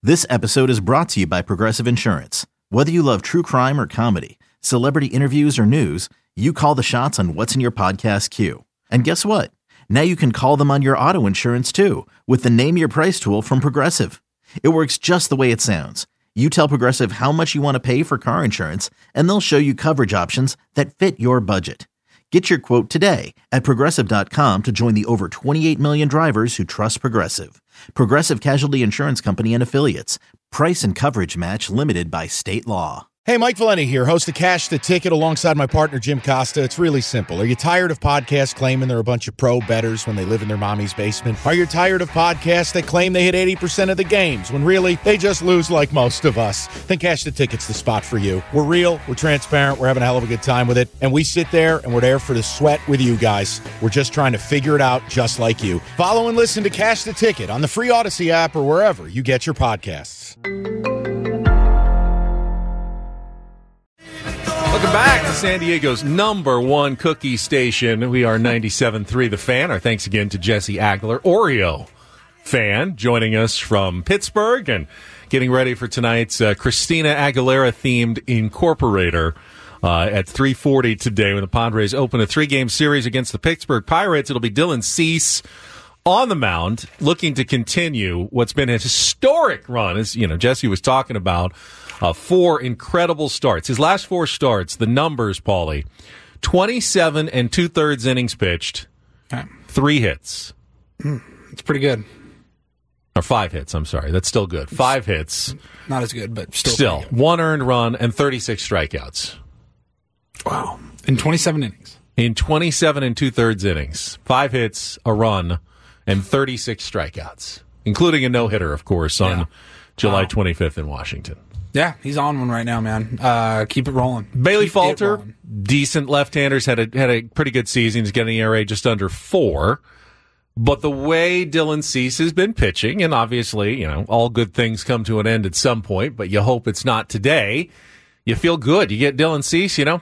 This episode is brought to you by Progressive Insurance. Whether you love true crime or comedy, celebrity interviews or news, you call the shots on what's in your podcast queue. And guess what? Now you can call them on your auto insurance too with the Name Your Price tool from Progressive. It works just the way it sounds. You tell Progressive how much you want to pay for car insurance, and they'll show you coverage options that fit your budget. Get your quote today at Progressive.com to join the over 28 million drivers who trust Progressive. Progressive Casualty Insurance Company and Affiliates. Price and coverage match limited by state law. Hey, Mike Valenti here, host of Cash the Ticket alongside my partner Jim Costa. It's really simple. Are you tired of podcasts claiming they're a bunch of pro bettors when they live in their mommy's basement? Are you tired of podcasts that claim they hit 80% of the games when really they just lose like most of us? Then Cash the Ticket's the spot for you. We're real, we're transparent, we're having a hell of a good time with it, and we sit there and we're there for the sweat with you guys. We're just trying to figure it out just like you. Follow and listen to Cash the Ticket on the free Odyssey app or wherever you get your podcasts. Welcome back to San Diego's number one cookie station. We are 97.3 The Fan. Our thanks again to Jesse Aguilar, Oreo fan, joining us from Pittsburgh and getting ready for tonight's Christina Aguilera-themed Incorporator at 3:40 today when the Padres open a three-game series against the Pittsburgh Pirates. It'll be Dylan Cease on the mound, looking to continue what's been a historic run, as you know, Jesse was talking about. 4 incredible starts. His last 4 starts, the numbers, Paulie, 27 and 2/3 innings pitched, 3 hits. It's pretty good. Or 5 hits, I'm sorry. That's still good. 5 hits. Not as good, but still. 1 earned run and 36 strikeouts. Wow. In 27 innings. In 27 and 2/3 innings. 5 hits, a run, and 36 strikeouts, including a no-hitter, of course, on July 25th in Washington. Yeah, he's on one right now, man. Keep it rolling. Bailey Falter, decent left-handers, had a pretty good season. He's getting an ERA just under 4. But the way Dylan Cease has been pitching, and obviously, you know, all good things come to an end at some point, but you hope it's not today. You feel good. You get Dylan Cease, you know,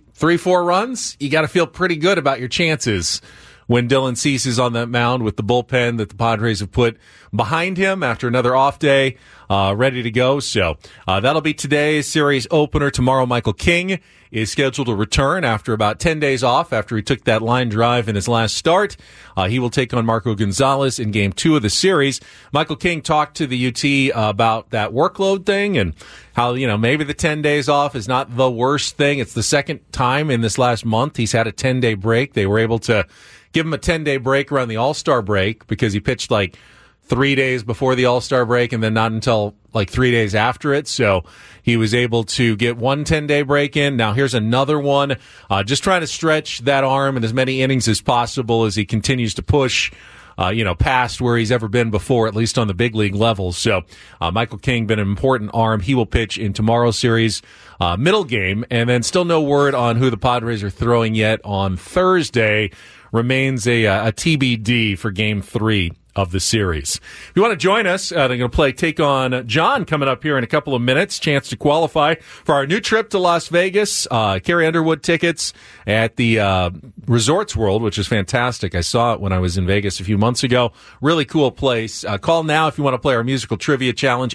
4 runs. You got to feel pretty good about your chances when Dylan Cease is on that mound with the bullpen that the Padres have put behind him after another off day, ready to go. So that'll be today's series opener. Tomorrow, Michael King is scheduled to return after about 10 days off after he took that line drive in his last start. He will take on Marco Gonzalez in Game 2 of the series. Michael King talked to the UT about that workload thing and how, you know, maybe the 10 days off is not the worst thing. It's the second time in this last month he's had a 10-day break. They were able to give him a 10-day break around the All-Star break because he pitched like 3 days before the All-Star break and then not until like 3 days after it. So he was able to get one 10-day break in. Now here's another one. Just trying to stretch that arm in as many innings as possible as he continues to push, past where he's ever been before, at least on the big league level. So Michael King been an important arm. He will pitch in tomorrow's series middle game, and then still no word on who the Padres are throwing yet on Thursday. Remains a TBD for Game 3 of the series. If you want to join us, they're going to take on John coming up here in a couple of minutes. Chance to qualify for our new trip to Las Vegas. Carrie Underwood tickets at the Resorts World, which is fantastic. I saw it when I was in Vegas a few months ago. Really cool place. Call now if you want to play our musical trivia challenge,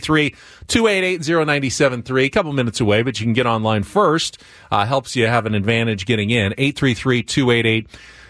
833-288-0973. A couple minutes away, but you can get online first. Helps you have an advantage getting in. 833-288-0973.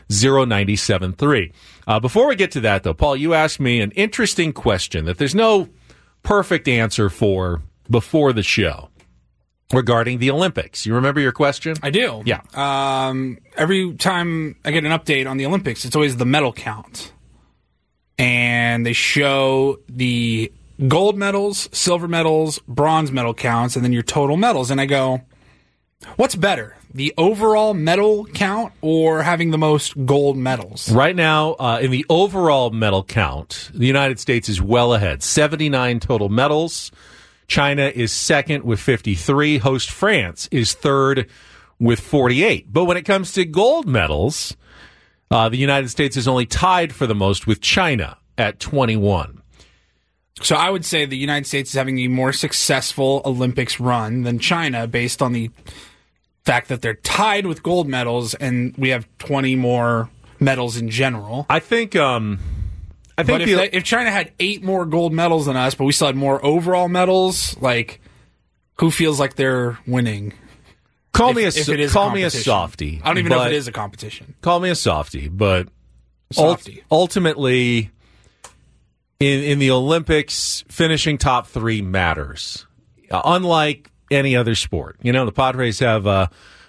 Before we get to that, though, Paul, you asked me an interesting question that there's no perfect answer for before the show regarding the Olympics. You remember your question? I do. Yeah. Every time I get an update on the Olympics, it's always the medal count. And they show the gold medals, silver medals, bronze medal counts, and then your total medals. And I go, what's better? The overall medal count or having the most gold medals? Right now, in the overall medal count, the United States is well ahead. 79 total medals. China is second with 53. Host France is third with 48. But when it comes to gold medals, the United States is only tied for the most with China at 21. So I would say the United States is having a more successful Olympics run than China based on the fact that they're tied with gold medals and we have 20 more medals in general. I think But if China had 8 more gold medals than us, but we still had more overall medals, like, who feels like they're winning? Call me a softie. I don't even know if it is a competition. Call me a softie, but Softie. Ultimately, in the Olympics, finishing top 3 matters. Unlike any other sport. You know, the Padres have,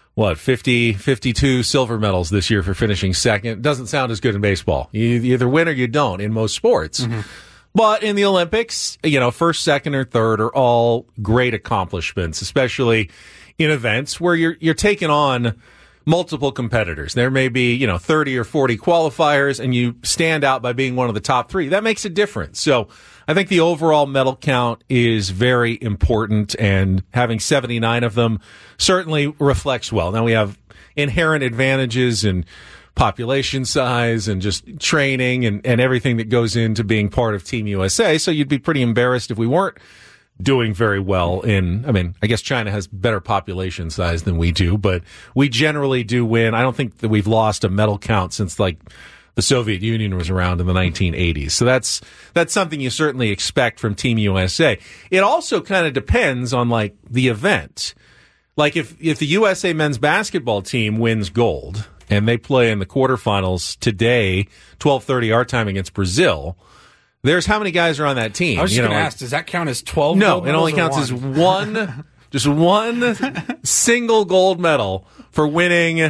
52 silver medals this year for finishing second. It doesn't sound as good in baseball. You either win or you don't in most sports. Mm-hmm. But in the Olympics, you know, first, second, or third are all great accomplishments, especially in events where you're taking on multiple competitors. There may be, 30 or 40 qualifiers, and you stand out by being one of the top 3. That makes a difference. So I think the overall medal count is very important, and having 79 of them certainly reflects well. Now we have inherent advantages in population size and just training and everything that goes into being part of Team USA. So you'd be pretty embarrassed if we weren't doing very well I guess China has better population size than we do, but we generally do win. I don't think that we've lost a medal count since the Soviet Union was around in the 1980s. So that's something you certainly expect from Team USA. It also kind of depends on the event. Like if the USA men's basketball team wins gold and they play in the quarterfinals today, 12:30 our time against Brazil, there's how many guys are on that team? I was just going to ask, does that count as 12 No, gold it only counts as just one single gold medal for winning,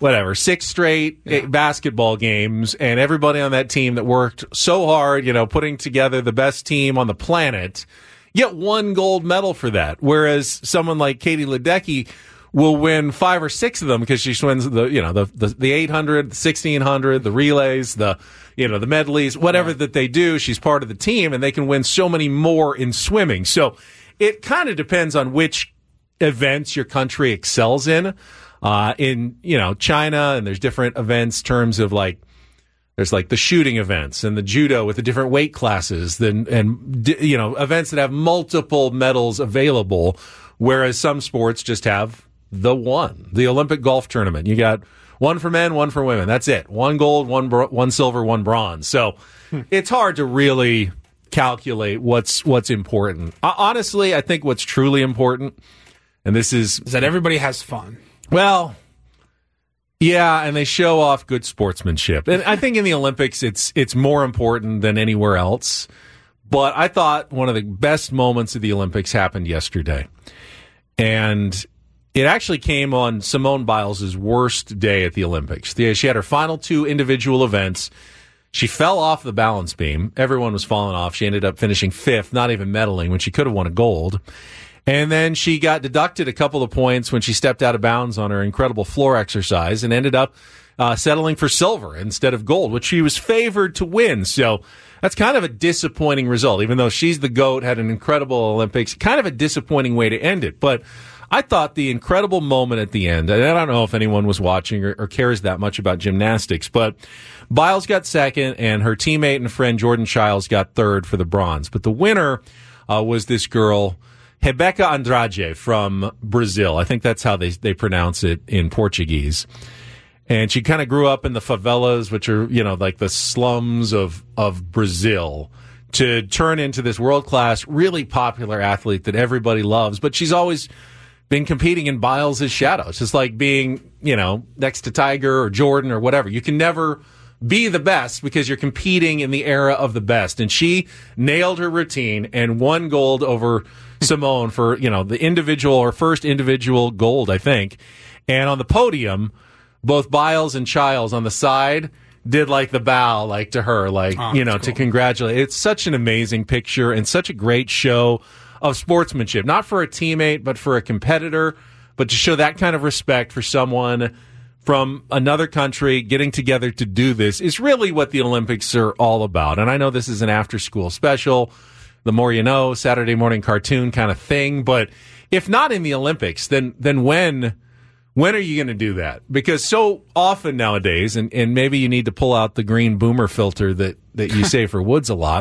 6 straight basketball games, and everybody on that team that worked so hard, putting together the best team on the planet, get 1 gold medal for that. Whereas someone like Katie Ledecky will win 5 or 6 of them because she wins the 800, the 1600, the relays, the medleys, whatever that they do. She's part of the team, and they can win so many more in swimming. So it kind of depends on which events your country excels in. In China, and there's different events in terms of there's the shooting events and the judo with the different weight classes, and events that have multiple medals available, whereas some sports just have the Olympic golf tournament. You got 1 for men, 1 for women. That's it. 1 gold, 1 silver, 1 bronze. So it's hard to really calculate what's important. Honestly, I think what's truly important, and this is that everybody has fun. Well, yeah, and they show off good sportsmanship. And I think in the Olympics, it's more important than anywhere else. But I thought one of the best moments of the Olympics happened yesterday. And it actually came on Simone Biles' worst day at the Olympics. She had her final 2 individual events. She fell off the balance beam. Everyone was falling off. She ended up finishing 5th, not even medaling, when she could have won a gold. And then she got deducted a couple of points when she stepped out of bounds on her incredible floor exercise and ended up settling for silver instead of gold, which she was favored to win. So that's kind of a disappointing result. Even though she's the GOAT, had an incredible Olympics, kind of a disappointing way to end it. But I thought the incredible moment at the end, and I don't know if anyone was watching or cares that much about gymnastics, but Biles got 2nd, and her teammate and friend Jordan Chiles got 3rd for the bronze. But the winner was this girl, Rebeca Andrade from Brazil. I think that's how they pronounce it in Portuguese. And she kind of grew up in the favelas, which are, the slums of Brazil, to turn into this world-class, really popular athlete that everybody loves. But she's always been competing in Biles' shadow. It's just like being, next to Tiger or Jordan or whatever. You can never be the best because you're competing in the era of the best. And she nailed her routine and won gold over Simone for, her first individual gold, I think. And on the podium, both Biles and Chiles on the side did the bow, to her, cool. To congratulate. It's such an amazing picture and such a great show of sportsmanship, not for a teammate, but for a competitor, but to show that kind of respect for someone from another country getting together to do this is really what the Olympics are all about. And I know this is an after-school special, the more you know, Saturday morning cartoon kind of thing, but if not in the Olympics, then when are you going to do that? Because so often nowadays, and maybe you need to pull out the green boomer filter that you say for Woods a lot,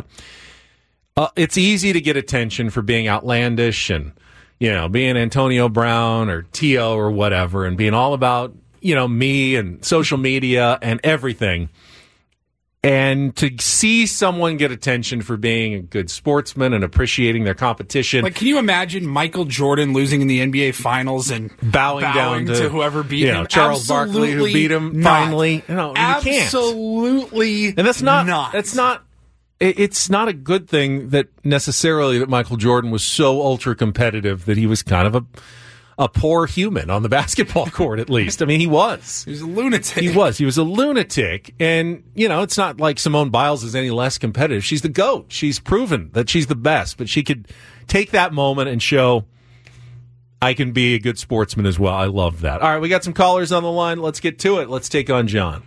it's easy to get attention for being outlandish and, being Antonio Brown or Tio or whatever and being all about, me and social media and everything. And to see someone get attention for being a good sportsman and appreciating their competition. Like, can you imagine Michael Jordan losing in the NBA Finals and bowing down to whoever beat him? Charles Barkley, who beat him finally. No, you can't. Absolutely. And it's not a good thing that necessarily that Michael Jordan was so ultra competitive that he was kind of a poor human on the basketball court, at least. I mean, he was. He was a lunatic. He was a lunatic. And, it's not like Simone Biles is any less competitive. She's the GOAT. She's proven that she's the best. But she could take that moment and show, I can be a good sportsman as well. I love that. All right, we got some callers on the line. Let's get to it. Let's take on John.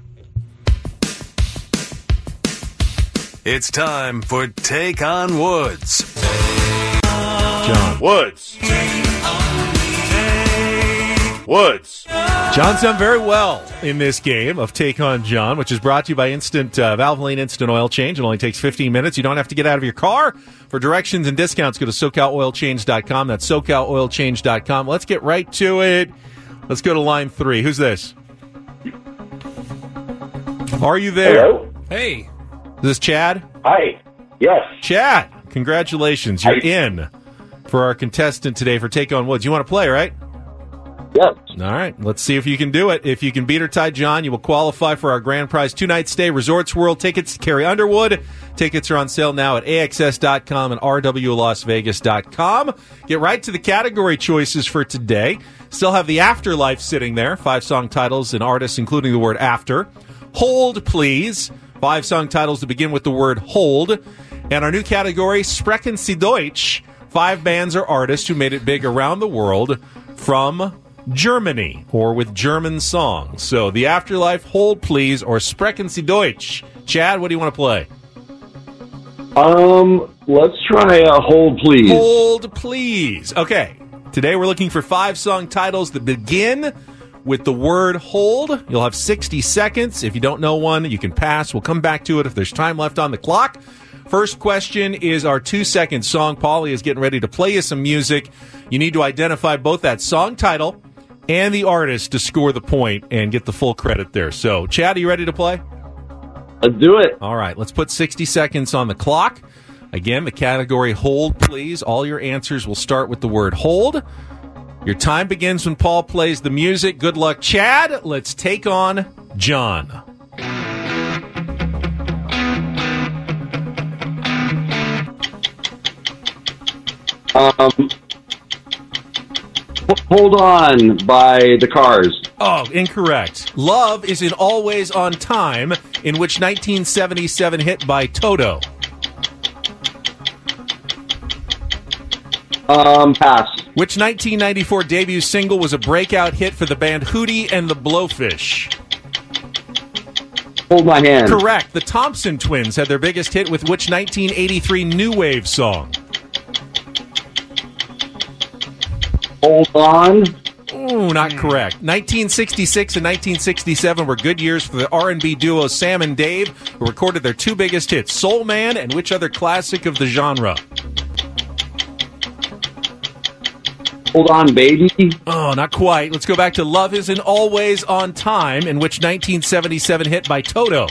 It's time for Take on Woods. John. Woods. Woods. John's done very well in this game of Take on John, which is brought to you by Valvoline Instant Oil Change. It only takes 15 minutes. You don't have to get out of your car. For directions and discounts, go to SoCalOilChange.com. That's SoCalOilChange.com. Let's get right to it. Let's go to line 3. Who's this? Are you there? Hello? Hey. Is this Chad? Hi. Yes. Chad, congratulations. You're in for our contestant today for Take on Woods. You want to play, right? Yes. All right, let's see if you can do it. If you can beat or tie John, you will qualify for our grand prize 2-night stay, Resorts World tickets to Carrie Underwood. Tickets are on sale now at AXS.com and RWLasVegas.com. Get right to the category choices for today. Still have The Afterlife sitting there. 5 song titles and artists, including the word after. Hold, Please. 5 song titles to begin with the word hold. And our new category, Sprechen Sie Deutsch. 5 bands or artists who made it big around the world from Germany, or with German songs. So, The Afterlife, Hold Please, or Sprechen Sie Deutsch. Chad, what do you want to play? Let's try Hold Please. Hold Please. Okay. Today we're looking for 5 song titles that begin with the word hold. You'll have 60 seconds. If you don't know one, you can pass. We'll come back to it if there's time left on the clock. First question is our 2-second song. Paulie is getting ready to play you some music. You need to identify both that song title and the artist to score the point and get the full credit there. So, Chad, are you ready to play? Let's do it. All right, let's put 60 seconds on the clock. Again, the category hold, please. All your answers will start with the word hold. Your time begins when Paul plays the music. Good luck, Chad. Let's take on John. Hold On by The Cars. Oh, incorrect. Love is in Always on Time, in which 1977 hit by Toto? Pass. Which 1994 debut single was a breakout hit for the band Hootie and the Blowfish? Hold My Hand. Correct. The Thompson Twins had their biggest hit with which 1983 new wave song? Hold On. Ooh, not correct. 1966 and 1967 were good years for the R&B duo Sam and Dave, who recorded their 2 biggest hits, Soul Man and which other classic of the genre? Hold On, Baby. Oh, not quite. Let's go back to Love Isn't Always on Time, in which 1977 hit by Toto?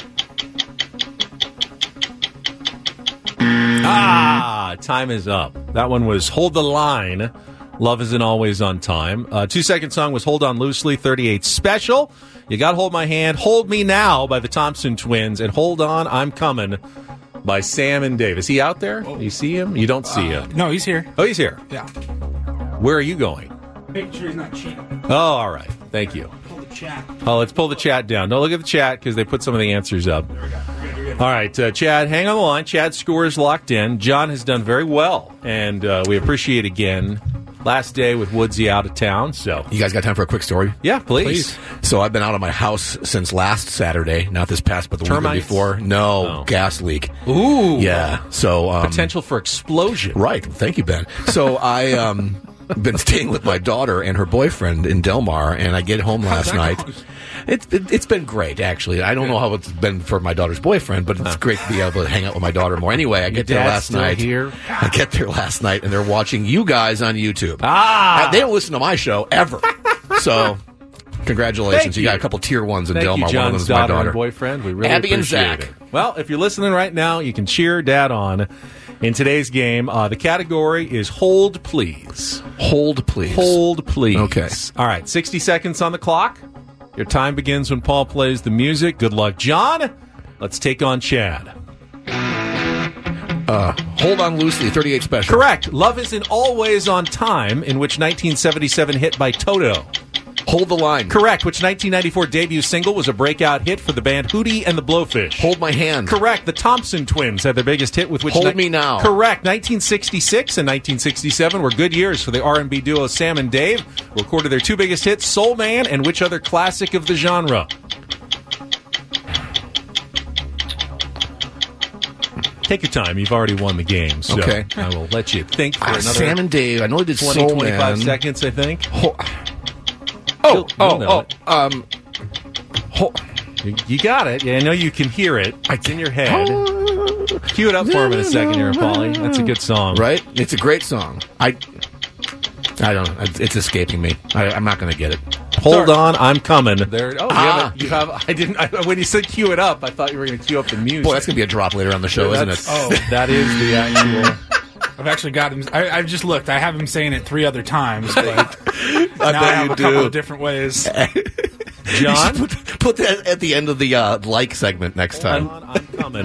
Time is up. That one was Hold the Line. Love Isn't Always on Time. 2-second song was Hold On Loosely, 38 Special. You got Hold My Hand. Hold Me Now by the Thompson Twins. And Hold On, I'm Coming by Sam and Dave. Is he out there? Do you see him? You don't see him. No, he's here. Oh, he's here. Yeah. Where are you going? Making sure he's not cheating. Oh, all right. Thank you. Pull the chat. Oh, let's pull the chat down. Don't look at the chat because they put some of the answers up. All right, Chad, hang on the line. Chad's score is locked in. John has done very well, and we appreciate again. Last day with Woodsy out of town, so. You guys got time for a quick story? Yeah, please. So I've been out of my house since last Saturday, not this past, but the weekend before. No, gas leak. Ooh. Yeah, so. Potential for explosion. Right. Thank you, Ben. So I been staying with my daughter and her boyfriend in Del Mar, and I get home last night. It's been great, actually. I don't know how it's been for my daughter's boyfriend, but it's great to be able to hang out with my daughter more. Anyway, I get there last night. I get there last night, and they're watching you guys on YouTube. They don't listen to my show ever. So Congratulations. Thank You got a couple tier ones in Thank Delmar. you, One of them John's is my daughter daughter. and boyfriend. We really Abby and appreciate Zach. it. Well, if you're listening right now, you can cheer Dad on in today's game. The category is Hold Please. Hold, please. Hold Please. Okay. All right, 60 seconds on the clock. Your time begins when Paul plays the music. Good luck, John. Let's take on Chad. Hold on loosely, 38 special. Correct. Love Isn't Always on Time, in which 1977 hit by Toto. Hold the line. Correct. Which 1994 debut single was a breakout hit for the band Hootie and the Blowfish. Hold my hand. Correct. The Thompson Twins had their biggest hit with which... Hold Me Now. Correct. 1966 and 1967 were good years for the R&B duo Sam and Dave. Recorded their two biggest hits, Soul Man and which other classic of the genre? Take your time. You've already won the game, so Okay. I will let you think for another Sam and Dave. I know they did 20, Soul 25 Man. seconds, I think. Oh, You'll know it. Hold. You got it. Yeah, I know you can hear it. It's in your head. Cue it up for him in a second here, Paulie. That's a good song. Right? It's a great song. I don't know. It's escaping me. I'm not going to get it. Hold on, I'm coming. There. Oh, Ah. you have. I didn't. When you said cue it up, I thought you were going to cue up the music. Boy, that's going to be a drop later on the show, isn't it? Oh, That is the actual. I've actually got him. I've just looked. I have him saying it 3 other times, but now I have you a couple do. of different ways. John, Put that at the end of the like segment next time. I'm coming.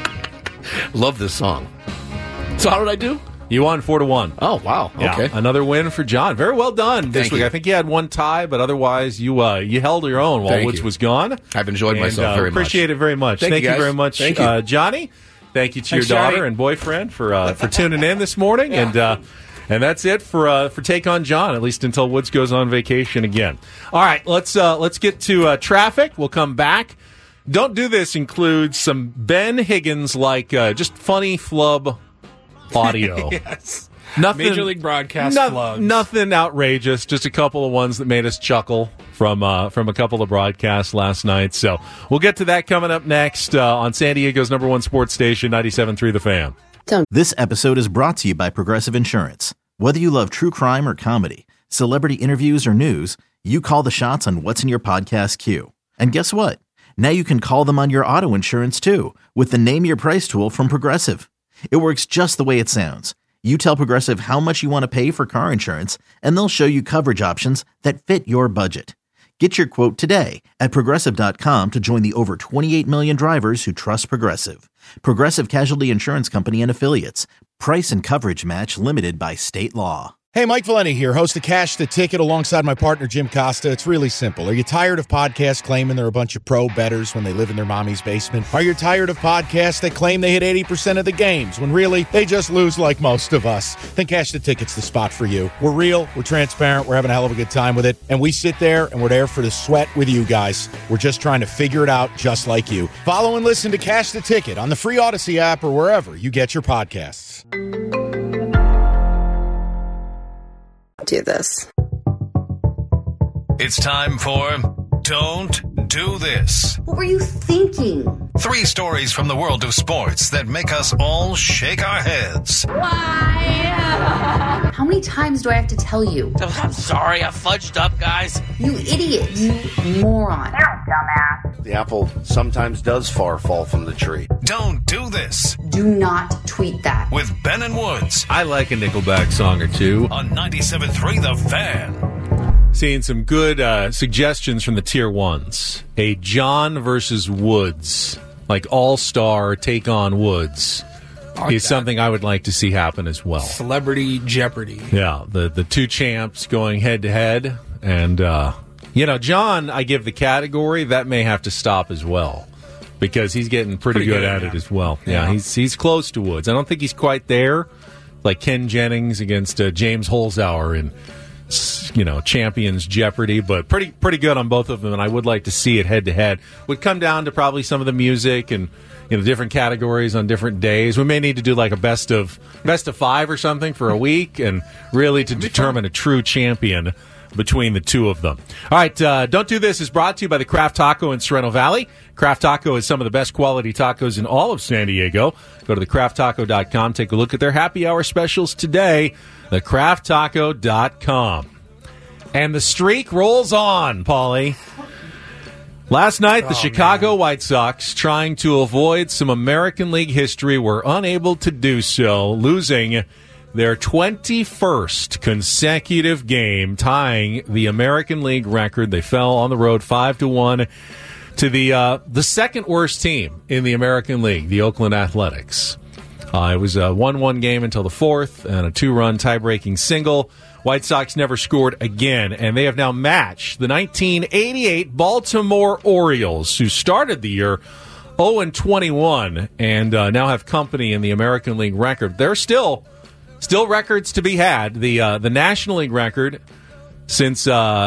Love this song. So how did I do? You won 4-1. Oh, wow. Yeah, Okay. another win for John. Very well done this Thank week. you. I think you had one tie, but otherwise you held your own while Thank Woods you. was gone. I've enjoyed And, myself very much. Appreciate it very much. Thank you, guys. very much, Thank you. Johnny. Thank you to Thanks, your daughter Johnny. and boyfriend for tuning in this morning. And that's it for Take on John, at least until Woods goes on vacation again. All right, let's get to traffic. We'll come back. Don't Do This includes some Ben Higgins just funny flub audio. Yes. Nothing, Major League Broadcast flubs. Nothing outrageous. Just a couple of ones that made us chuckle from a couple of broadcasts last night. So we'll get to that coming up next on San Diego's #1 sports station, 97.3 The Fan. This episode is brought to you by Progressive Insurance. Whether you love true crime or comedy, celebrity interviews or news, you call the shots on what's in your podcast queue. And guess what? Now you can call them on your auto insurance too with the Name Your Price tool from Progressive. It works just the way it sounds. You tell Progressive how much you want to pay for car insurance, and they'll show you coverage options that fit your budget. Get your quote today at Progressive.com to join the over 28 million drivers who trust Progressive. Progressive Casualty Insurance Company and Affiliates. Price and coverage match limited by state law. Hey, Mike Valeni here, host of Cash the Ticket alongside my partner, Jim Costa. It's really simple. Are you tired of podcasts claiming they're a bunch of pro bettors when they live in their mommy's basement? Are you tired of podcasts that claim they hit 80% of the games when really they just lose like most of us? Then Cash the Ticket's the spot for you. We're real, we're transparent, we're having a hell of a good time with it, and we sit there and we're there for the sweat with you guys. We're just trying to figure it out just like you. Follow and listen to Cash the Ticket on the free Odyssey app or wherever you get your podcasts. Do this. It's time for Don't Do This. What were you thinking? 3 stories from the world of sports that make us all shake our heads. How many times do I have to tell you? I'm sorry, I fudged up, guys. You idiot. You moron. The apple sometimes does fall from the tree. Don't Do This Do not tweet that. with Ben and Woods I like a Nickelback song or two. on 97.3 The Fan. Seeing some good suggestions from the tier ones. A John versus Woods, like all-star take on Woods, is something I would like to see happen as well. Celebrity Jeopardy. Yeah, the two champs going head-to-head. And, John, I give the category. That may have to stop as well because he's getting pretty good at it as well. Yeah, he's close to Woods. I don't think he's quite there, like Ken Jennings against James Holzhauer in Champions Jeopardy, but pretty good on both of them, and I would like to see it head-to-head. Would come down to probably some of the music and different categories on different days. We may need to do like a best of 5 or something for a week, and really to determine a true champion between the two of them. All right, Don't Do This is brought to you by the Craft Taco in Sorrento Valley. Craft Taco is some of the best quality tacos in all of San Diego. Go to thecrafttaco.com. Take a look at their happy hour specials today. Thecrafttaco.com. And the streak rolls on, Paulie. Last night, the Chicago White Sox, trying to avoid some American League history, were unable to do so, losing their 21st consecutive game, tying the American League record. They fell on the road 5-1 to the second worst team in the American League, the Oakland Athletics. It was a 1-1 game until the fourth, and a 2-run tie-breaking single. White Sox never scored again, and they have now matched the 1988 Baltimore Orioles, who started the year 0-21 and now have company in the American League record. There's still records to be had. The National League record since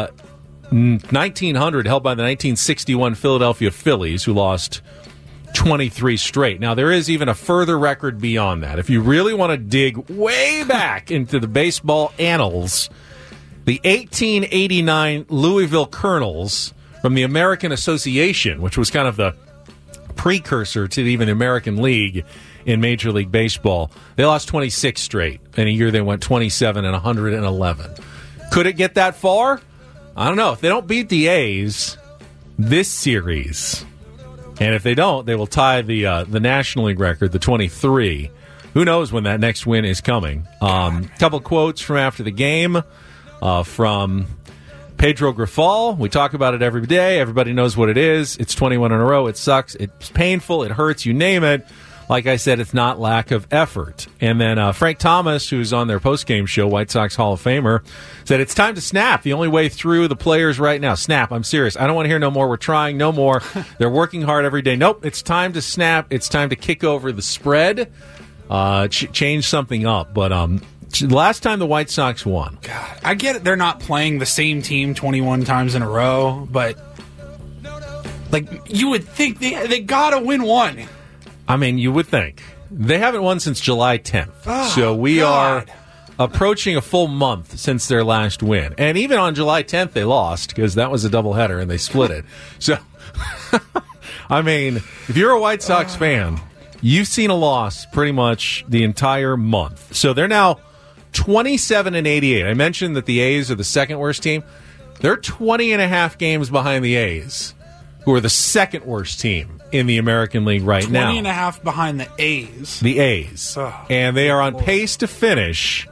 1900, held by the 1961 Philadelphia Phillies, who lost 23 straight. Now, there is even a further record beyond that. If you really want to dig way back into the baseball annals, the 1889 Louisville Colonels from the American Association, which was kind of the precursor to even the American League in Major League Baseball, they lost 26 straight. In a year, they went 27-111. Could it get that far? I don't know. If they don't beat the A's this series, and if they don't, they will tie the National League record, the 23. Who knows when that next win is coming? Couple quotes from after the game from Pedro Grifol. We talk about it every day. Everybody knows what it is. It's 21 in a row. It sucks. It's painful. It hurts. You name it. Like I said, it's not lack of effort. And then Frank Thomas, who's on their postgame show, White Sox Hall of Famer, said it's time to snap. The only way through the players right now. Snap. I'm serious. I don't want to hear no more. We're trying no more. They're working hard every day. Nope. It's time to snap. It's time to kick over the spread, change something up. But last time the White Sox won. God, I get it. They're not playing the same team 21 times in a row, but like you would think they got to win one. I mean, you would think. They haven't won since July 10th. So we are approaching a full month since their last win. And even on July 10th, they lost because that was a doubleheader and they split it. So, I mean, if you're a White Sox fan, you've seen a loss pretty much the entire month. So they're now 27-88. I mentioned that the A's are the second worst team. They're 20 and a half games behind the A's, who are the second worst team in the American League right now. 20 and a half behind the A's. The A's. And they are on pace to finish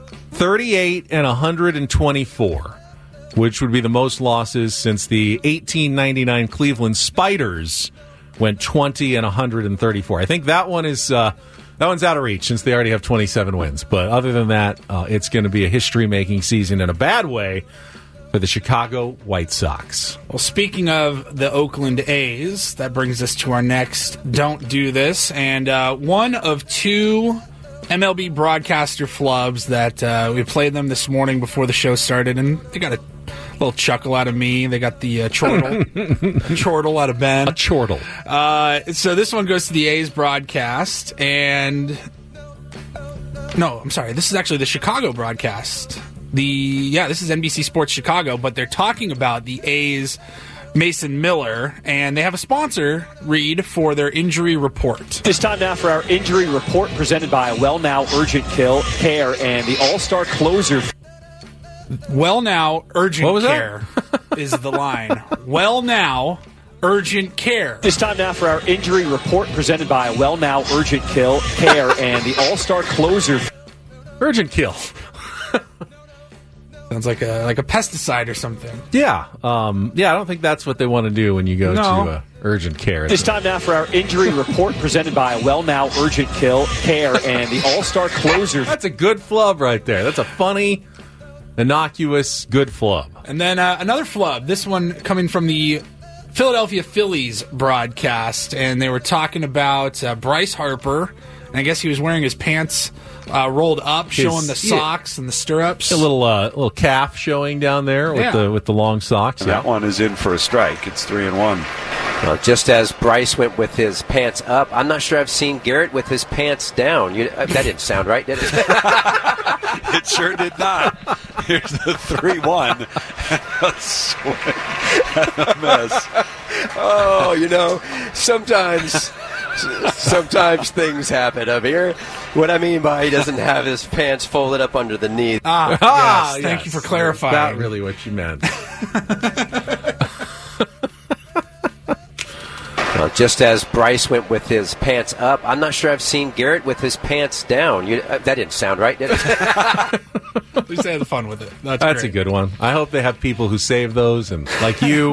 38-124, which would be the most losses since the 1899 Cleveland Spiders went 20-134. I think that one is that one's out of reach since they already have 27 wins. But other than that, it's going to be a history-making season in a bad way for the Chicago White Sox. Well, speaking of the Oakland A's, that brings us to our next Don't Do This. And one of two MLB broadcaster flubs that we played them this morning before the show started, and they got a little chuckle out of me. They got the chortle. A chortle out of Ben. A chortle. So this one goes to the A's broadcast, and... No, I'm sorry. This is actually the Chicago broadcast. This is NBC Sports Chicago, but they're talking about the A's Mason Miller, and they have a sponsor read for their injury report. It's time now for our injury report presented by Well Now Urgent Care and the All-Star Closer. Well Now Urgent Care is the line. Well Now Urgent Care. It's time now for our injury report presented by Well Now Urgent Care and the All-Star Closer. Urgent Kill. Sounds like a pesticide or something. Yeah. I don't think that's what they want to do when you go to urgent care. It's time now for our injury report presented by Well Now Urgent Care and the All-Star Closer. That's a good flub right there. That's a funny, innocuous, good flub. And then another flub, this one coming from the Philadelphia Phillies broadcast, and they were talking about Bryce Harper, and I guess he was wearing his pants rolled up, showing the socks and the stirrups. A little calf showing down there with the long socks. That one is in for a strike. It's 3-1. Well, just as Bryce went with his pants up, I'm not sure I've seen Garrett with his pants down. That didn't sound right, did it? It sure did not. Here's the 3-1. A mess. Oh, sometimes Sometimes things happen up here. What I mean by he doesn't have his pants folded up under the knee. Yes. Thank you for clarifying. Not really what you meant. Well, just as Bryce went with his pants up, I'm not sure I've seen Garrett with his pants down. That didn't sound right, did it? At least they had fun with it. That's a good one. I hope they have people who save those, and like you,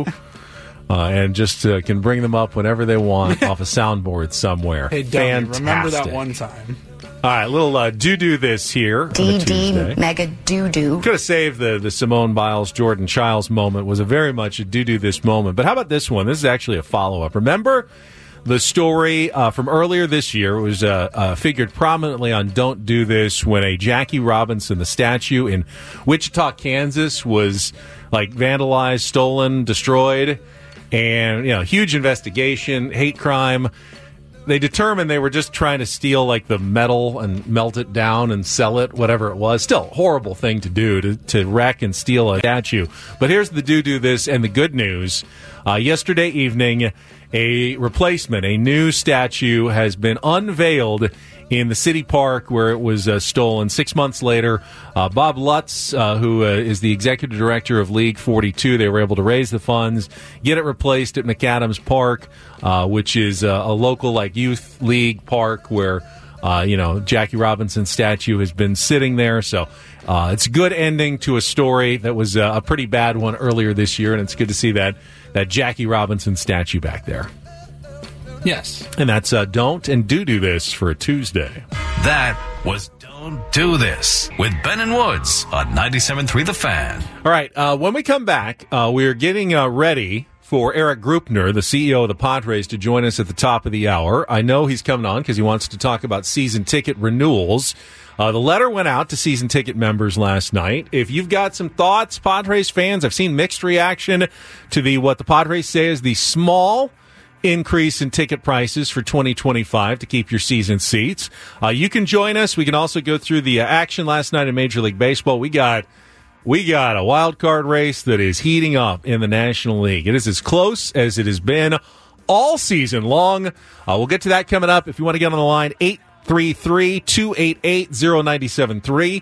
and just can bring them up whenever they want off a soundboard somewhere. Hey, Dummy, remember that one time. All right, little do this here. DD mega doo-doo. Could have saved the Simone Biles, Jordan Childs moment. Was a very much a do this moment. But how about this one? This is actually a follow-up. Remember the story from earlier this year? It was figured prominently on Don't Do This when a Jackie Robinson, the statue in Wichita, Kansas, was like vandalized, stolen, destroyed. And, huge investigation, hate crime. They determined they were just trying to steal like the metal and melt it down and sell it, whatever it was. Still, horrible thing to do, to wreck and steal a statue. But here's the do this and the good news. Yesterday evening, a replacement, a new statue has been unveiled in the city park where it was stolen. 6 months later, Bob Lutz, who is the executive director of League 42, they were able to raise the funds, get it replaced at McAdams Park, which is a local youth league park where Jackie Robinson's statue has been sitting there. So it's a good ending to a story that was a pretty bad one earlier this year, and it's good to see that Jackie Robinson statue back there. Yes. And that's Don't and Do This for a Tuesday. That was Don't Do This with Ben and Woods on 97.3 The Fan. All right, when we come back, we're getting ready for Eric Grupner, the CEO of the Padres, to join us at the top of the hour. I know he's coming on because he wants to talk about season ticket renewals. The letter went out to season ticket members last night. If you've got some thoughts, Padres fans, I've seen mixed reaction to what the Padres say is the small increase in ticket prices for 2025 to keep your season seats. You can join us. We can also go through the action last night in Major League Baseball. We got a wild card race that is heating up in the National League. It is as close as it has been all season long. We'll get to that coming up. If you want to get on the line, 833-288-0973,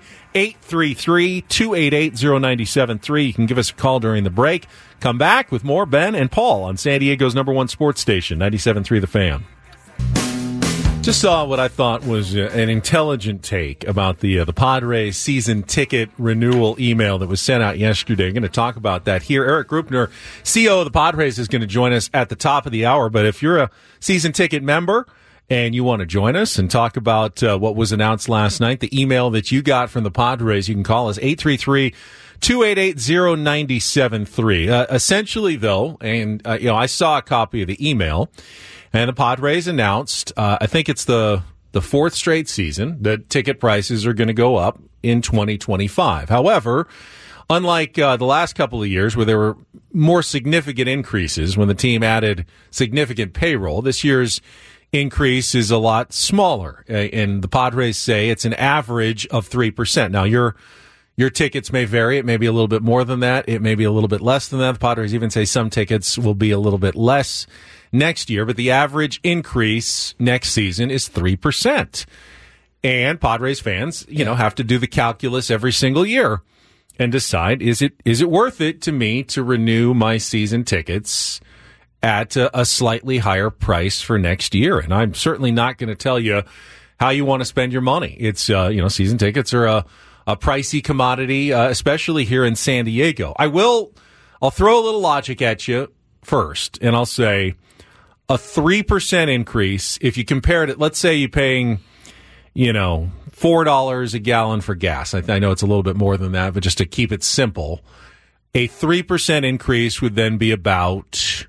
833-288-0973. You can give us a call during the break. Come back with more Ben and Paul on San Diego's #1 sports station, 97.3 The Fan. Just saw what I thought was an intelligent take about the Padres season ticket renewal email that was sent out yesterday. I'm going to talk about that here. Eric Grupner, CEO of the Padres, is going to join us at the top of the hour. But if you're a season ticket member and you want to join us and talk about what was announced last night, the email that you got from the Padres, you can call us 833-288-0973. Essentially, though, and I saw a copy of the email, and the Padres announced, I think it's the fourth straight season, that ticket prices are going to go up in 2025. However, unlike the last couple of years where there were more significant increases when the team added significant payroll, this year's increase is a lot smaller. And the Padres say it's an average of 3%. Now, your tickets may vary. It may be a little bit more than that. It may be a little bit less than that. The Padres even say some tickets will be a little bit less next year, but the average increase next season is 3%. And Padres fans, have to do the calculus every single year and decide, is it worth it to me to renew my season tickets at a slightly higher price for next year? And I'm certainly not going to tell you how you want to spend your money. It's, season tickets are a pricey commodity, especially here in San Diego. I'll throw a little logic at you first, and I'll say a 3% increase, if you compare it, let's say you're paying, $4 a gallon for gas. I know it's a little bit more than that, but just to keep it simple, a 3% increase would then be about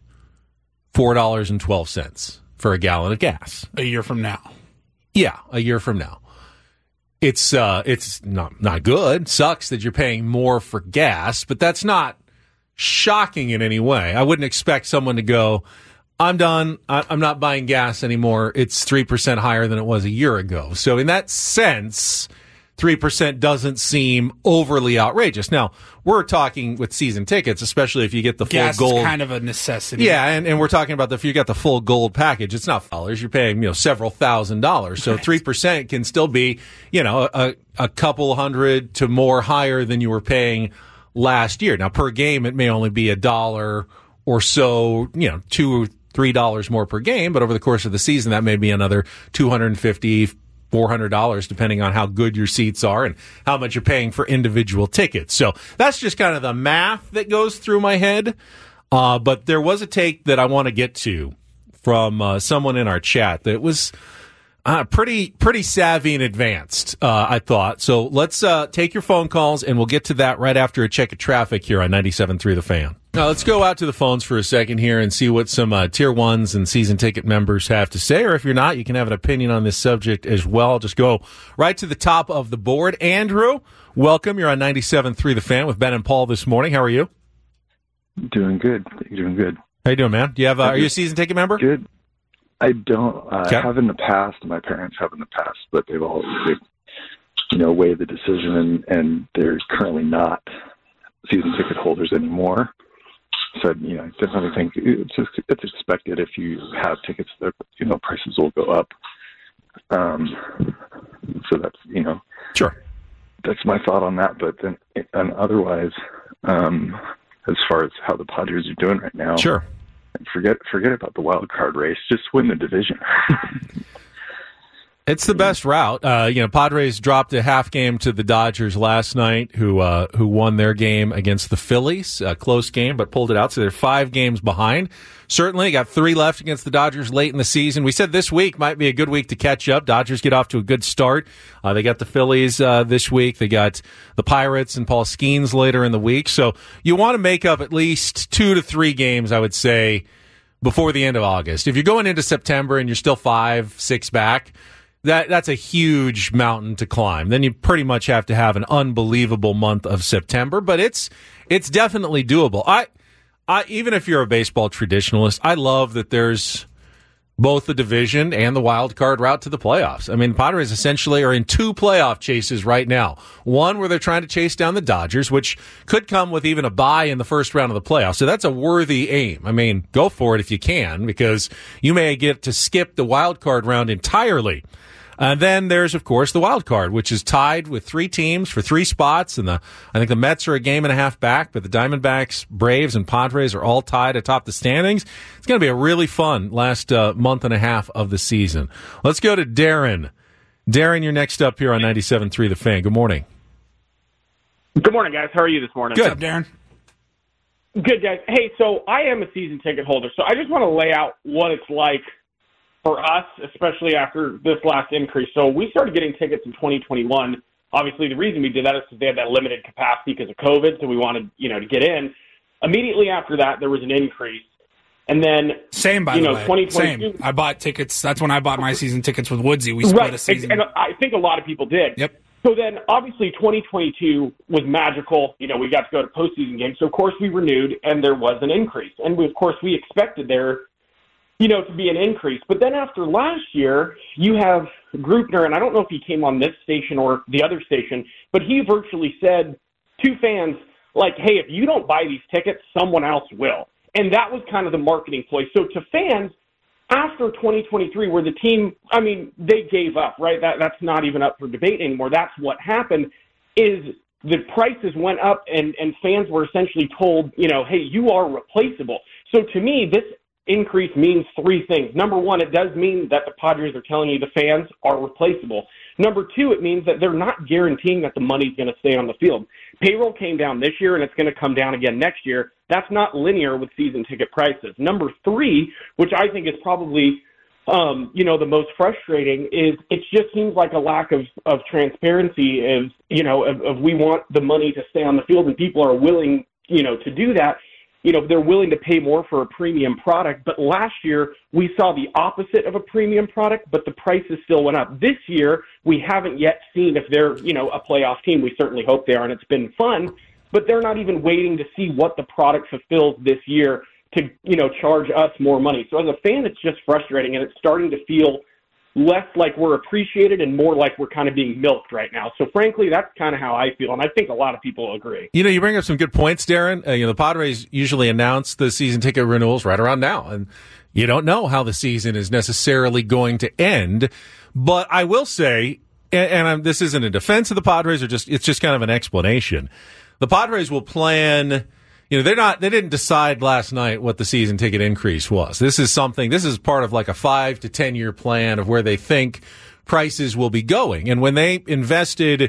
$4.12 for a gallon of gas. A year from now. Yeah, a year from now. It's not good. Sucks that you're paying more for gas, but that's not shocking in any way. I wouldn't expect someone to go, I'm done. I'm not buying gas anymore. It's 3% higher than it was a year ago. So in that sense, 3% doesn't seem overly outrageous. Now, we're talking with season tickets, especially if you get the full Gas gold. is kind of a necessity. Yeah, and we're talking about if you got the full gold package, it's not dollars. You're paying, several $1,000s. So 3% can still be, a couple hundred to more higher than you were paying last year. Now, per game, it may only be $1 or so, $2 or $3 more per game, but over the course of the season, that may be another $250, $400, depending on how good your seats are and how much you're paying for individual tickets. So that's just kind of the math that goes through my head. But there was a take that I want to get to from someone in our chat that was pretty savvy and advanced, I thought. So let's take your phone calls, and we'll get to that right after a check of traffic here on 97.3 The Fan. Now, let's go out to the phones for a second here and see what some Tier 1s and season ticket members have to say. Or if you're not, you can have an opinion on this subject as well. Just go right to the top of the board. Andrew, welcome. You're on 97.3 The Fan with Ben and Paul this morning. How are you? Doing good. Doing good. How you doing, man? Do you have? Are you a season ticket member? Good. I don't. Okay. I have in the past. My parents have in the past, but they've weighed the decision, and they're currently not season ticket holders anymore. So, I definitely think it's expected if you have tickets that, prices will go up. So that's, Sure. That's my thought on that. But then, and otherwise, as far as how the Padres are doing right now, sure. Forget about the wild card race. Just win the division. It's the best route. Padres dropped a half game to the Dodgers last night, who won their game against the Phillies, a close game, but pulled it out. So they're 5 games behind. Certainly got 3 left against the Dodgers late in the season. We said this week might be a good week to catch up. Dodgers get off to a good start. They got the Phillies this week. They got the Pirates and Paul Skeens later in the week. So you want to make up at least 2 to 3 games, I would say, before the end of August. If you're going into September and you're still 5-6 back, that's a huge mountain to climb. Then you pretty much have to have an unbelievable month of September, but it's definitely doable. I even if you're a baseball traditionalist, I love that there's both the division and the wild card route to the playoffs. I mean, the Padres essentially are in 2 playoff chases right now. One where they're trying to chase down the Dodgers, which could come with even a bye in the first round of the playoffs. So that's a worthy aim. I mean, go for it if you can, because you may get to skip the wild card round entirely. And then there's, of course, the wild card, which is tied with 3 teams for 3 spots. And I think the Mets are a game and a half back, but the Diamondbacks, Braves, and Padres are all tied atop the standings. It's going to be a really fun last month and a half of the season. Let's go to Darren. Darren, you're next up here on 97.3 The Fan. Good morning. Good morning, guys. How are you this morning? Good. What's up, Darren? Good, guys. Hey, so I am a season ticket holder, so I just want to lay out what it's like for us, especially after this last increase. So we started getting tickets in 2021. Obviously, the reason we did that is because they had that limited capacity because of COVID, so we wanted, to get in. Immediately after that, there was an increase. And then, same, by the way. 2022. Same. I bought tickets. That's when I bought my season tickets with Woodsy. We split a season. And I think a lot of people did. Yep. So then, obviously, 2022 was magical. We got to go to postseason games. So, of course, we renewed, and there was an increase. And, of course, we expected there to be an increase. But then after last year, you have Grupner, and I don't know if he came on this station or the other station, but he virtually said to fans, like, hey, if you don't buy these tickets, someone else will. And that was kind of the marketing ploy. So to fans, after 2023, where the team, they gave up, right? That's not even up for debate anymore. That's what happened, is the prices went up and fans were essentially told, hey, you are replaceable. So to me, this increase means 3 things. Number 1, it does mean that the Padres are telling you the fans are replaceable. Number 2, it means that they're not guaranteeing that the money's going to stay on the field. Payroll came down this year, and it's going to come down again next year. That's not linear with season ticket prices. Number 3, which I think is probably the most frustrating, is it just seems like a lack of transparency of we want the money to stay on the field, and people are willing, to do that. They're willing to pay more for a premium product. But last year, we saw the opposite of a premium product, but the prices still went up. This year, we haven't yet seen if they're, a playoff team. We certainly hope they are, and it's been fun. But they're not even waiting to see what the product fulfills this year to, charge us more money. So as a fan, it's just frustrating, and it's starting to feel less like we're appreciated and more like we're kind of being milked right now. So frankly, that's kind of how I feel, and I think a lot of people agree. You know, you bring up some good points, Darren. The Padres usually announce the season ticket renewals right around now, and you don't know how the season is necessarily going to end. But I will say, and this isn't a defense of the Padres, it's just kind of an explanation. The Padres will plan. They didn't decide last night what the season ticket increase was. This is part of like a 5 to 10 year plan of where they think prices will be going. And when they invested,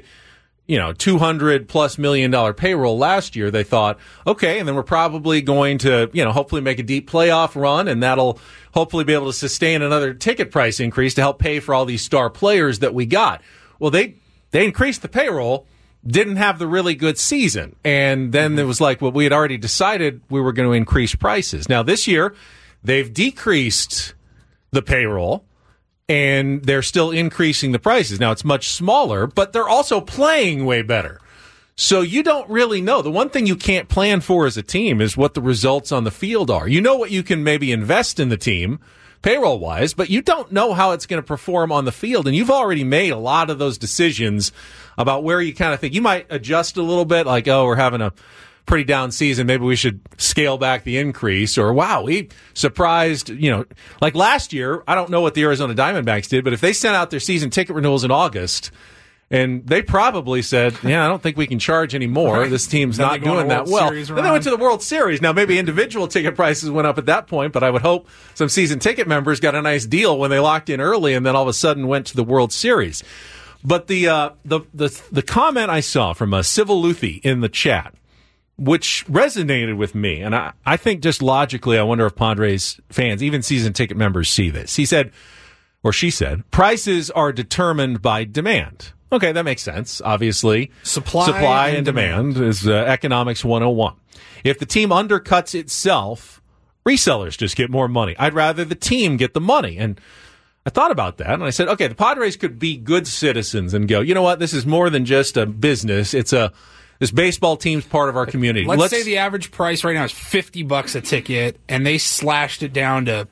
$200+ million payroll last year, they thought, okay, and then we're probably going to, hopefully make a deep playoff run, and that'll hopefully be able to sustain another ticket price increase to help pay for all these star players that we got. Well, they increased the payroll, didn't have the really good season. And then it was like, well, we had already decided we were going to increase prices. Now, this year, they've decreased the payroll, and they're still increasing the prices. Now, it's much smaller, but they're also playing way better. So you don't really know. The one thing you can't plan for as a team is what the results on the field are. You know what you can maybe invest in the team, payroll-wise, but you don't know how it's going to perform on the field. And you've already made a lot of those decisions about where you kind of think you might adjust a little bit, like, oh, we're having a pretty down season, maybe we should scale back the increase, or wow, we surprised, like last year, I don't know what the Arizona Diamondbacks did, but if they sent out their season ticket renewals in August, and they probably said, I don't think we can charge anymore. Right. This team's not doing that well. Then they went to the World Series. Now, maybe individual ticket prices went up at that point, but I would hope some season ticket members got a nice deal when they locked in early and then all of a sudden went to the World Series. But the comment I saw from Civil Luthi in the chat, which resonated with me, and I think just logically, I wonder if Padres fans, even season ticket members, see this. He said, or she said, prices are determined by demand. Okay, that makes sense. Obviously, supply and demand is economics 101. If the team undercuts itself, resellers just get more money. I'd rather the team get the money. And I thought about that, and I said, okay, the Padres could be good citizens and go, you know what, this is more than just a business. This baseball team's part of our community. Let's say the average price right now is $50 a ticket, and they slashed it down to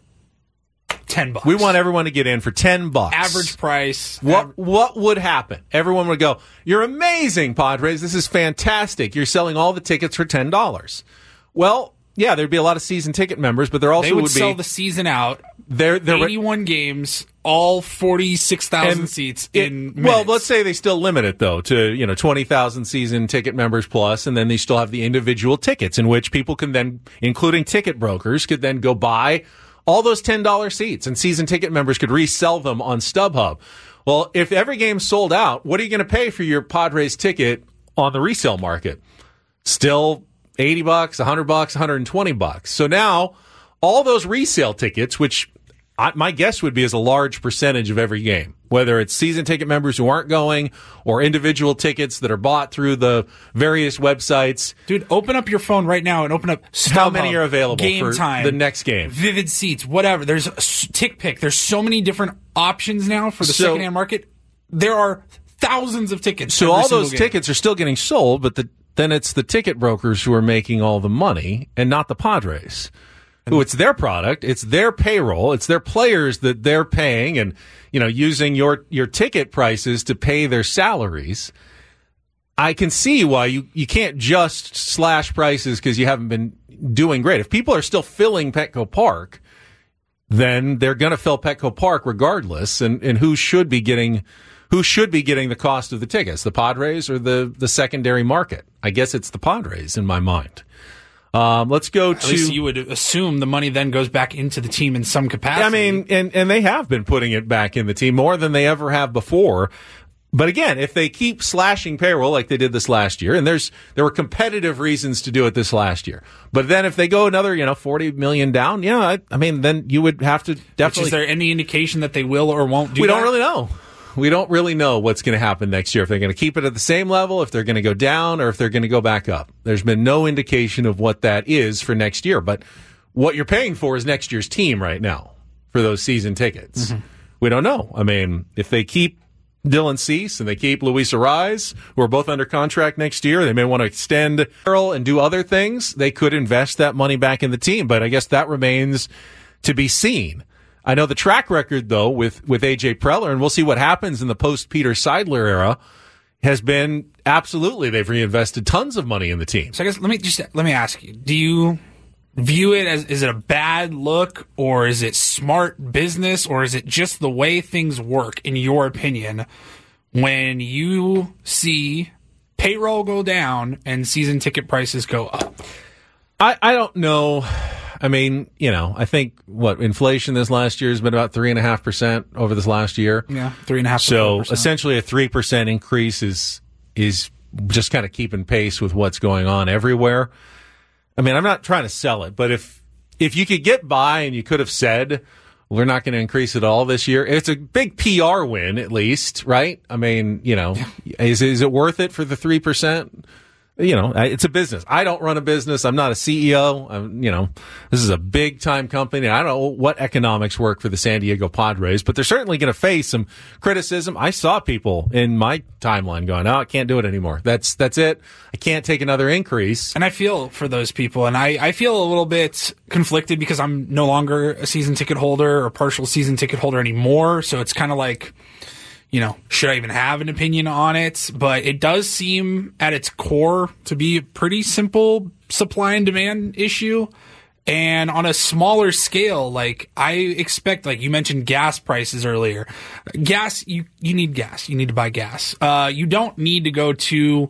$10. We want everyone to get in for $10. Average price. What would happen? Everyone would go, you're amazing, Padres. This is fantastic. You're selling all the tickets for $10. Well, yeah, there'd be a lot of season ticket members, but there also would sell the season out. They're 81 games, all 46,000 seats in minutes. Well, let's say they still limit it, though, to 20,000 season ticket members plus, and then they still have the individual tickets in which people can then, including ticket brokers, could then go buy all those $10 seats, and season ticket members could resell them on StubHub. Well, if every game's sold out, what are you going to pay for your Padres ticket on the resale market? Still $80, $100, $120. So now all those resale tickets, which my guess would be is a large percentage of every game, whether it's season ticket members who aren't going or individual tickets that are bought through the various websites. Dude, open up your phone right now and open up StubHub. How many are available Game for Time, the next game? Vivid Seats, whatever. There's TickPick. There's so many different options now for the secondhand market. There are thousands of tickets. So all those tickets are still getting sold, but then it's the ticket brokers who are making all the money and not the Padres. Who it's their product, it's their payroll, it's their players that they're paying and, using your ticket prices to pay their salaries. I can see why you can't just slash prices because you haven't been doing great. If people are still filling Petco Park, then they're going to fill Petco Park regardless. And who should be getting the cost of the tickets, the Padres or the secondary market? I guess it's the Padres in my mind. Let's go to. At least you would assume the money then goes back into the team in some capacity. I mean, and they have been putting it back in the team more than they ever have before. But again, if they keep slashing payroll like they did this last year, and there were competitive reasons to do it this last year. But then if they go another, $40 million down, then you would have to definitely. Is there any indication that they will or won't do that? We don't really know. We don't really know what's going to happen next year, if they're going to keep it at the same level, if they're going to go down, or if they're going to go back up. There's been no indication of what that is for next year. But what you're paying for is next year's team right now for those season tickets. Mm-hmm. We don't know. I mean, if they keep Dylan Cease and they keep Luis Arraez, who are both under contract next year, they may want to extend Earl and do other things. They could invest that money back in the team. But I guess that remains to be seen. I know the track record, though, with A.J. Preller, and we'll see what happens in the post-Peter Seidler era, has been absolutely they've reinvested tons of money in the team. So I guess let me ask you, do you view it as, is it a bad look, or is it smart business, or is it just the way things work, in your opinion, when you see payroll go down and season ticket prices go up? I don't know. I mean, I think inflation this last year has been about 3.5% over this last year. Yeah, 3.5%. So essentially, a 3% increase is just kind of keeping pace with what's going on everywhere. I mean, I'm not trying to sell it, but if you could get by and you could have said we're not going to increase it all this year, it's a big PR win at least, right? I mean, is it worth it for the 3%? It's a business. I don't run a business. I'm not a CEO. This is a big time company. I don't know what economics work for the San Diego Padres, but they're certainly going to face some criticism. I saw people in my timeline going, I can't do it anymore. That's it. I can't take another increase. And I feel for those people, and I feel a little bit conflicted because I'm no longer a season ticket holder or partial season ticket holder anymore. So it's kind of like, should I even have an opinion on it? But it does seem at its core to be a pretty simple supply and demand issue. And on a smaller scale, like I expect, like you mentioned gas prices earlier. Gas, you need gas. You need to buy gas. You don't need to go to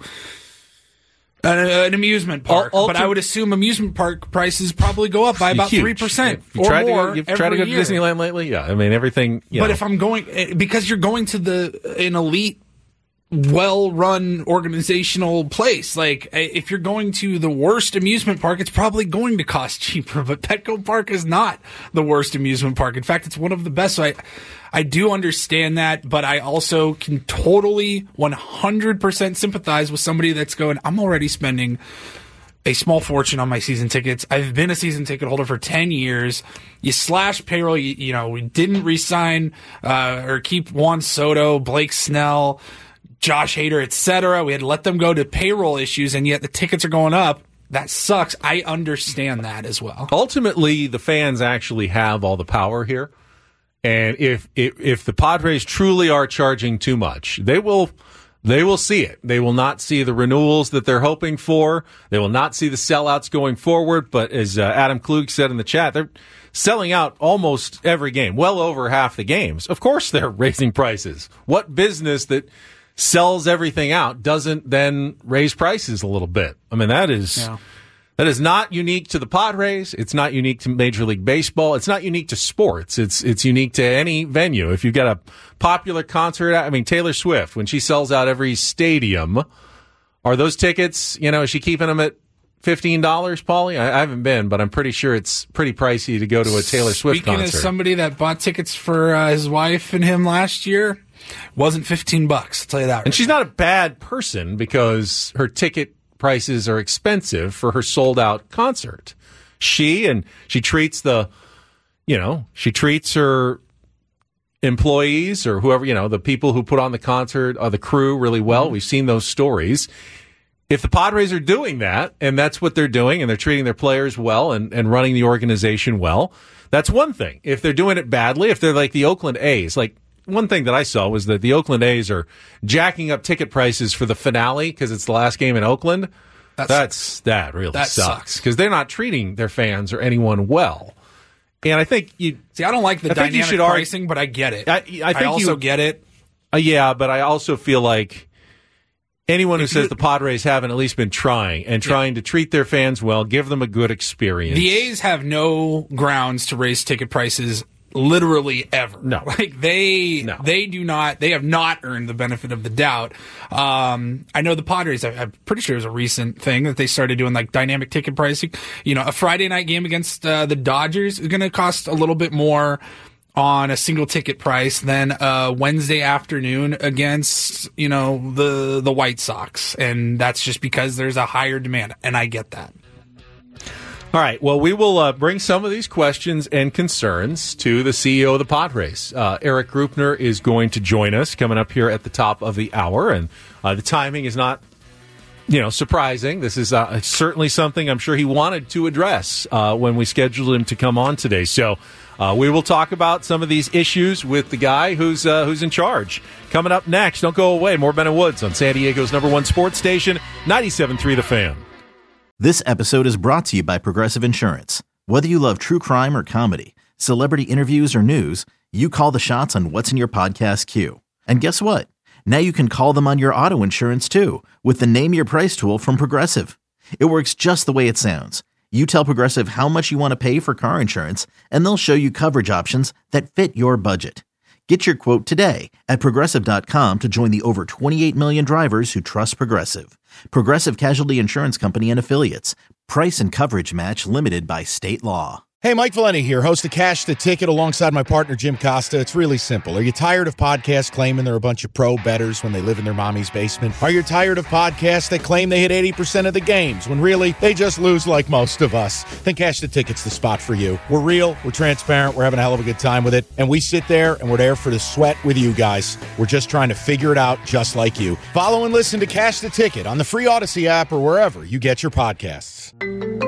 an amusement park, but I would assume amusement park prices probably go up by about 3% or more. You've tried to go to Disneyland lately? Yeah, I mean everything. But if I'm going, because you're going to an elite, well-run organizational place, like if you're going to the worst amusement park, it's probably going to cost cheaper. But Petco Park is not the worst amusement park. In fact, it's one of the best. So I do understand that, but I also can totally 100% sympathize with somebody that's going, I'm already spending a small fortune on my season tickets. I've been a season ticket holder for 10 years. You slash payroll, we didn't re-sign or keep Juan Soto, Blake Snell, Josh Hader, etc. We had to let them go to payroll issues, and yet the tickets are going up. That sucks. I understand that as well. Ultimately, the fans actually have all the power here. And if the Padres truly are charging too much, they will see it. They will not see the renewals that they're hoping for. They will not see the sellouts going forward. But as Adam Klug said in the chat, they're selling out almost every game, well over half the games. Of course they're raising prices. What business that sells everything out doesn't then raise prices a little bit? I mean, that is not unique to the Padres. It's not unique to Major League Baseball. It's not unique to sports. It's unique to any venue. If you've got a popular concert, I mean, Taylor Swift, when she sells out every stadium, are those tickets, is she keeping them at $15, Paulie? I haven't been, but I'm pretty sure it's pretty pricey to go to a Taylor Swift concert. Speaking as somebody that bought tickets for his wife and him last year, wasn't $15, I'll tell you that right. And she's not a bad person because her ticket prices are expensive for her sold out concert. She treats her employees or whoever, the people who put on the concert or the crew really well. We've seen those stories. If the Padres are doing that, and that's what they're doing, and they're treating their players well and running the organization well, that's one thing. If they're doing it badly, if they're like the Oakland A's, like one thing that I saw was that the Oakland A's are jacking up ticket prices for the finale because it's the last game in Oakland. That really sucks because they're not treating their fans or anyone well. And I think I don't like the dynamic pricing, but I get it. I also get it. Yeah, but I also feel like anyone who says the Padres haven't at least been trying to treat their fans well, give them a good experience. The A's have no grounds to raise ticket prices literally ever. No. Like they do not, they have not earned the benefit of the doubt. I know the Padres, I'm pretty sure it was a recent thing that they started doing like dynamic ticket pricing. A Friday night game against the Dodgers is going to cost a little bit more on a single ticket price than a Wednesday afternoon against, the White Sox. And that's just because there's a higher demand. And I get that. All right. Well, we will bring some of these questions and concerns to the CEO of the Padres. Eric Grupner is going to join us coming up here at the top of the hour. And the timing is not surprising. This is certainly something I'm sure he wanted to address when we scheduled him to come on today. So we will talk about some of these issues with the guy who's in charge. Coming up next, don't go away. More Ben and Woods on San Diego's #1 sports station, 97.3 The Fan. This episode is brought to you by Progressive Insurance. Whether you love true crime or comedy, celebrity interviews or news, you call the shots on what's in your podcast queue. And guess what? Now you can call them on your auto insurance too with the Name Your Price tool from Progressive. It works just the way it sounds. You tell Progressive how much you want to pay for car insurance, and they'll show you coverage options that fit your budget. Get your quote today at Progressive.com to join the over 28 million drivers who trust Progressive. Progressive Casualty Insurance Company and Affiliates. Price and coverage match limited by state law. Hey, Mike Valenti here, host of Cash the Ticket alongside my partner Jim Costa. It's really simple. Are you tired of podcasts claiming they're a bunch of pro bettors when they live in their mommy's basement? Are you tired of podcasts that claim they hit 80% of the games when really they just lose like most of us? Then Cash the Ticket's the spot for you. We're real, we're transparent, we're having a hell of a good time with it, and we sit there and we're there for the sweat with you guys. We're just trying to figure it out just like you. Follow and listen to Cash the Ticket on the free Odyssey app or wherever you get your podcasts.